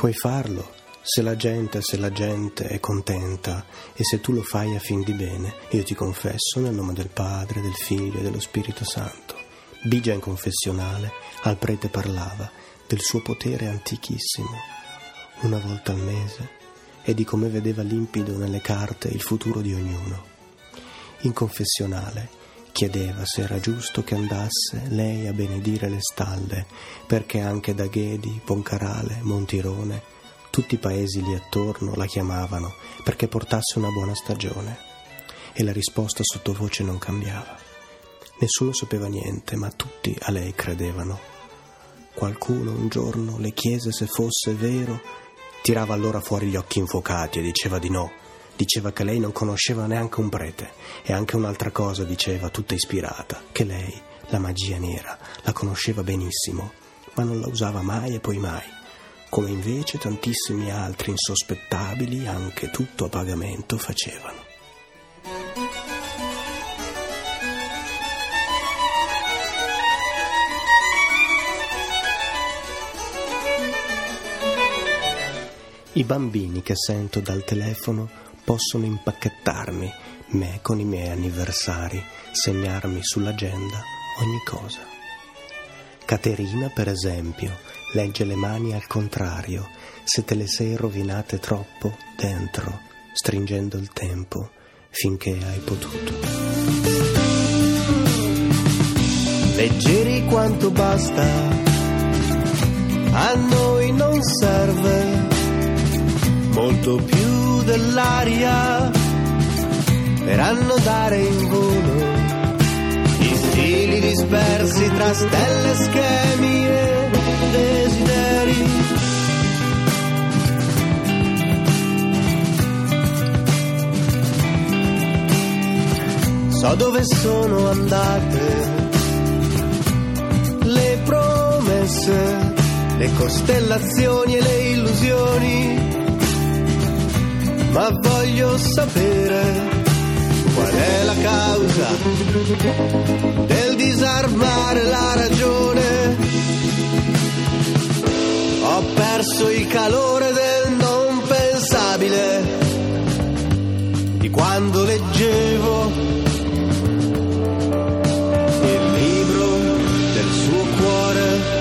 Puoi farlo se la gente è contenta e se tu lo fai a fin di bene. Io ti confesso nel nome del Padre, del Figlio e dello Spirito Santo. Bigia in confessionale al prete parlava del suo potere antichissimo, una volta al mese, e di come vedeva limpido nelle carte il futuro di ognuno. In confessionale chiedeva se era giusto che andasse lei a benedire le stalle, perché anche da Ghedi, Poncarale, Montirone, tutti i paesi lì attorno la chiamavano perché portasse una buona stagione. E la risposta sottovoce non cambiava. Nessuno sapeva niente, ma tutti a lei credevano. Qualcuno un giorno le chiese se fosse vero, tirava allora fuori gli occhi infuocati e diceva di no. Diceva che lei non conosceva neanche un prete, e anche un'altra cosa diceva, tutta ispirata, che lei, la magia nera, la conosceva benissimo, ma non la usava mai e poi mai, come invece tantissimi altri insospettabili, anche tutto a pagamento, facevano. I bambini che sento dal telefono possono impacchettarmi, me con i miei anniversari, segnarmi sull'agenda ogni cosa. Caterina, per esempio, legge le mani al contrario, se te le sei rovinate troppo dentro, stringendo il tempo finché hai potuto. Leggeri quanto basta, a noi non serve molto più dell'aria per annodare in volo gli stili dispersi tra stelle, schemi e desideri. So dove sono andate le promesse, le costellazioni e le illusioni, ma voglio sapere qual è la causa del disarmare la ragione. Ho perso il calore del non pensabile, di quando leggevo il libro del suo cuore.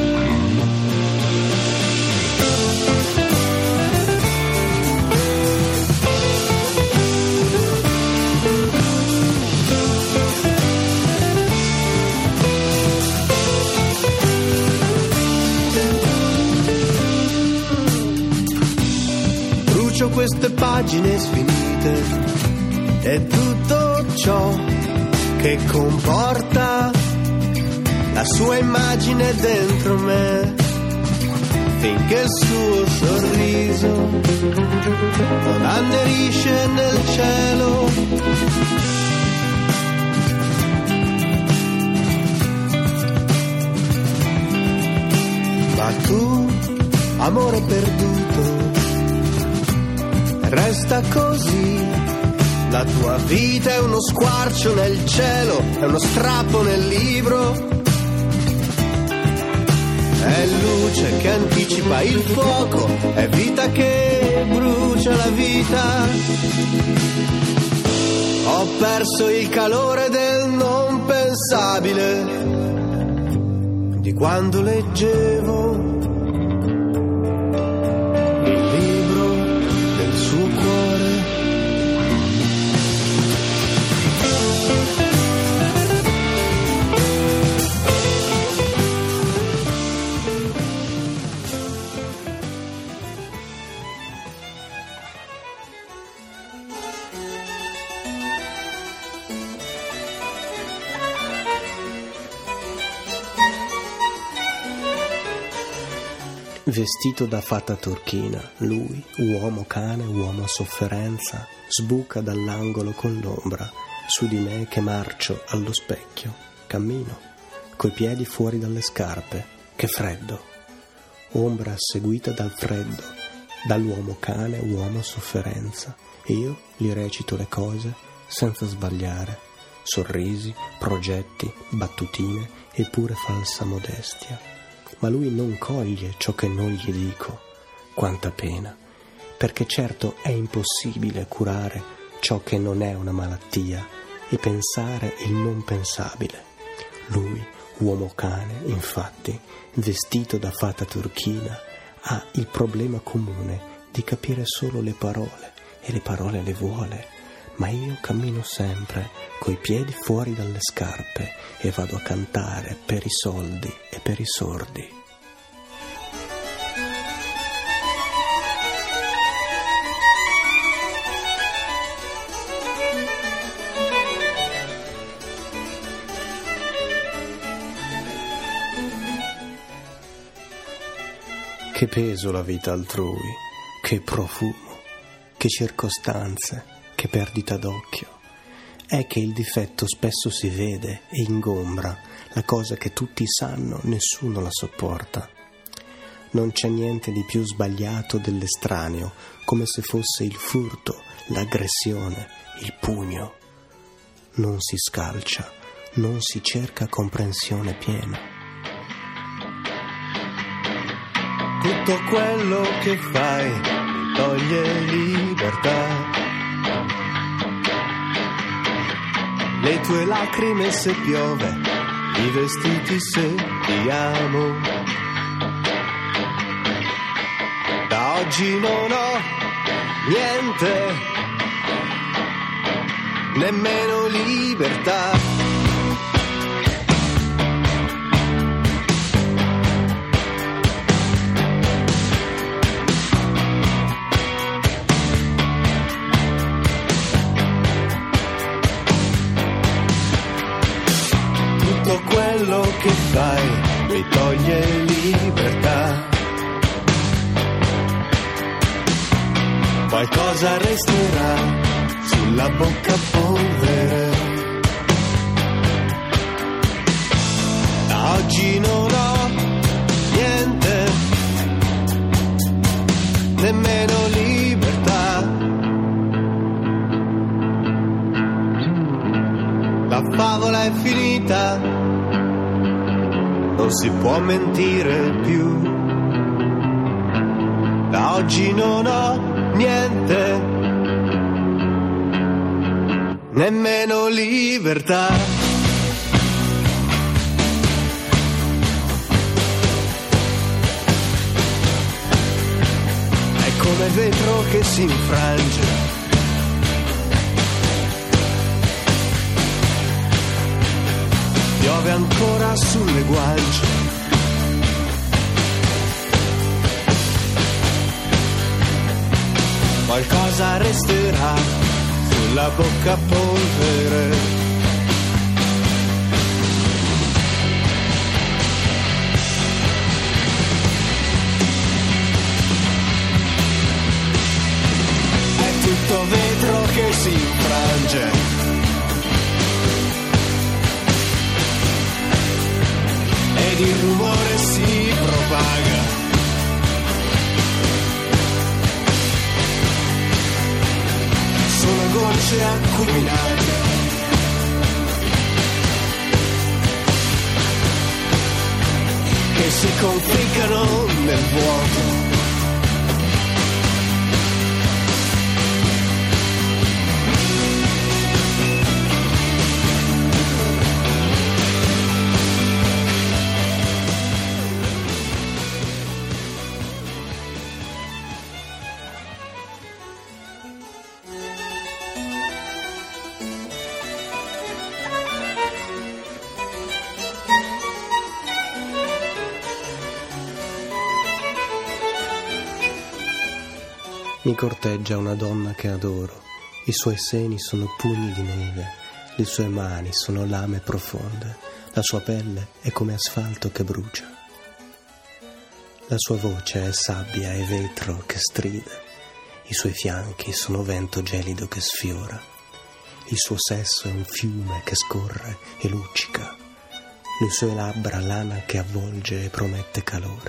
Queste pagine sfinite e tutto ciò che comporta la sua immagine dentro me, finché il suo sorriso non annerisce nel cielo. Ma tu, amore perduto, resta così, la tua vita è uno squarcio nel cielo, è uno strappo nel libro, è luce che anticipa il fuoco, è vita che brucia la vita. Ho perso il calore del non pensabile, di quando leggevo Vestito da fata turchina, lui, uomo cane, uomo a sofferenza, sbuca dall'angolo con l'ombra, su di me che marcio allo specchio, cammino, coi piedi fuori dalle scarpe, che freddo. Ombra seguita dal freddo, dall'uomo cane, uomo a sofferenza, e io gli recito le cose senza sbagliare, sorrisi, progetti, battutine e pure falsa modestia. Ma lui non coglie ciò che non gli dico, quanta pena, perché certo è impossibile curare ciò che non è una malattia e pensare il non pensabile. Lui, uomo cane, infatti, vestito da fata turchina, ha il problema comune di capire solo le parole, e le parole le vuole, ma io cammino sempre coi piedi fuori dalle scarpe e vado a cantare per i soldi e per i sordi. Che peso la vita altrui, che profumo, che circostanze, che perdita d'occhio. È che il difetto spesso si vede e ingombra, la cosa che tutti sanno, nessuno la sopporta. Non c'è niente di più sbagliato dell'estraneo, come se fosse il furto, l'aggressione, il pugno. Non si scalcia, non si cerca comprensione piena. Tutto quello che fai mi toglie libertà. Le tue lacrime se piove, i vestiti se ti amo. Da oggi non ho niente, nemmeno libertà. Quello che fai mi toglie libertà. Qualcosa resterà sulla bocca polvere. Da oggi non ho niente, nemmeno libertà. La favola è finita, non si può mentire più. Da oggi non ho niente, nemmeno libertà. È come vetro che si infrange. Piove ancora sulle guance. Qualcosa resterà sulla bocca polvere. È tutto vetro che si infrange. Ed il rumore si propaga. Sono gocce acuminate. Che si conficcano nel vuoto. Mi corteggia una donna che adoro, i suoi seni sono pugni di neve, le sue mani sono lame profonde, la sua pelle è come asfalto che brucia. La sua voce è sabbia e vetro che stride, i suoi fianchi sono vento gelido che sfiora, il suo sesso è un fiume che scorre e luccica, le sue labbra lana che avvolge e promette calore.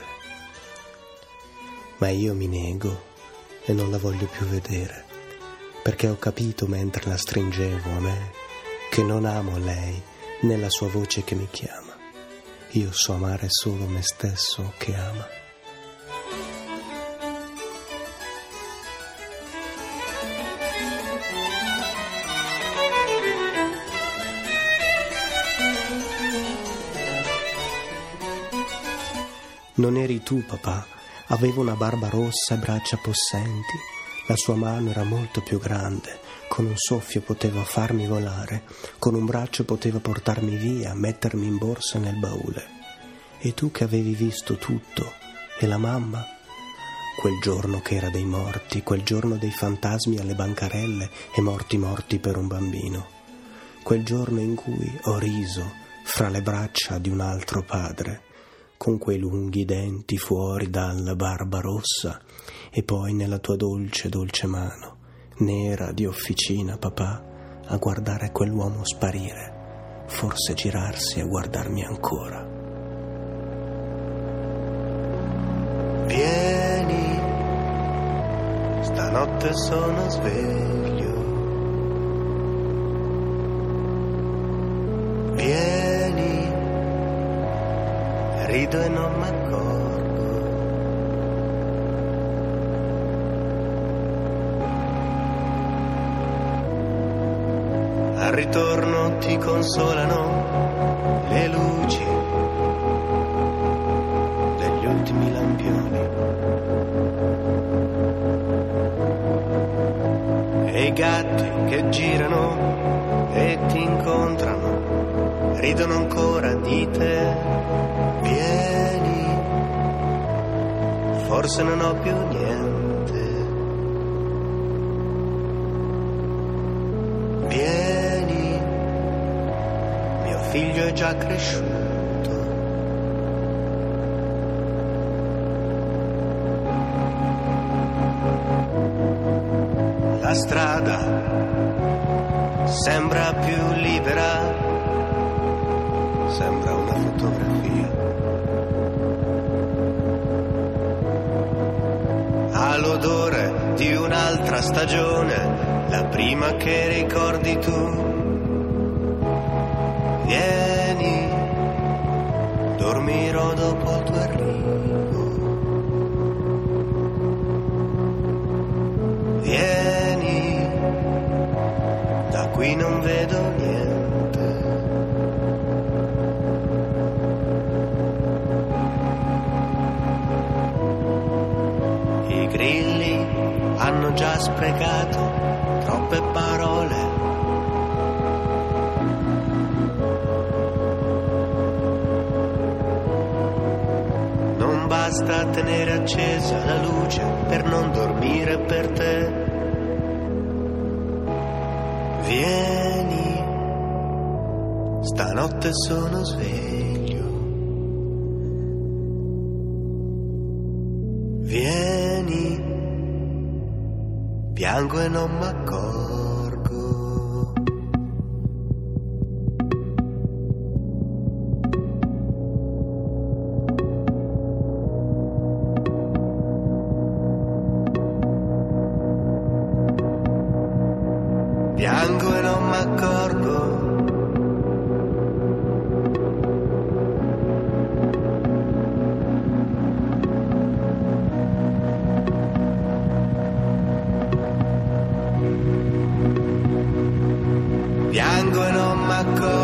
Ma io mi nego e non la voglio più vedere, perché ho capito mentre la stringevo a me che non amo lei né la sua voce che mi chiama. Io so amare solo me stesso che ama. Non eri tu, papà. Aveva una barba rossa e braccia possenti. La sua mano era molto più grande. Con un soffio poteva farmi volare. Con un braccio poteva portarmi via, mettermi in borsa nel baule. E tu che avevi visto tutto. E la mamma? Quel giorno che era dei morti, quel giorno dei fantasmi alle bancarelle e morti per un bambino. Quel giorno in cui ho riso fra le braccia di un altro padre, con quei lunghi denti fuori dalla barba rossa, e poi nella tua dolce, dolce mano, nera di officina, papà, a guardare quell'uomo sparire, forse girarsi e guardarmi ancora. Vieni, stanotte sono sveglio. Vieni, rido e non m'accorgo. Al ritorno ti consolano le luci degli ultimi lampioni e i gatti che girano e ti incontrano, ridono ancora di te. Vieni, forse non ho più niente. Vieni, mio figlio è già cresciuto. La strada sembra più libera, sembra una fotografia. Ha l'odore di un'altra stagione, la prima che ricordi tu. Vieni, dormirò dopo il tuo arrivo. Vieni, da qui non vedo niente. I grilli hanno già sprecato troppe parole. Non basta tenere accesa la luce per non dormire per te. Vieni, stanotte sono sveglio. Vieni, piango e non m'accorgo. Piango e non m'accorgo. Piango e non m'accorgo.